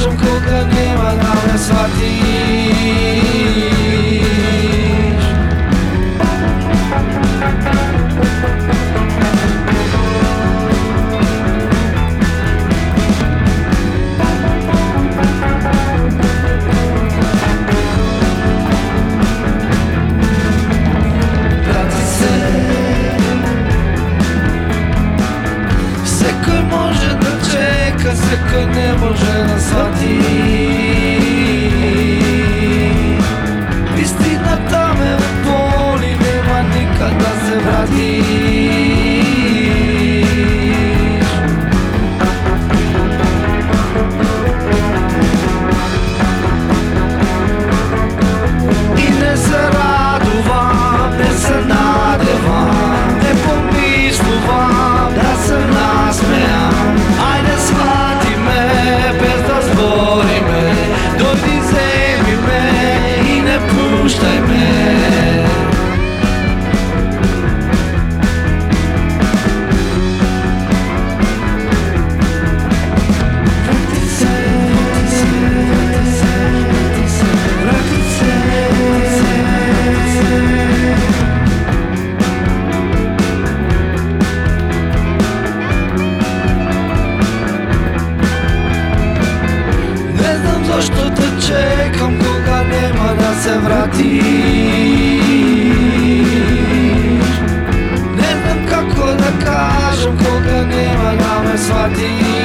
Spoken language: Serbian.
kažem koga nema da me shvatiš. Sve koji ne može da shvati, istina ta me boli, nema nikad da se vratiš. I ne se raduvam, ne se nadevam, ne pomisluvam da se nasmejam. Ajde shvati me, bez da zbori me, dojdi zemi me i ne puštaj me. Vrati se, vrati se, vrati se, vrati se. Zašto te čekam koga nema da se vratiš? Ne znam kako da kažem koga nema da me shvatiš.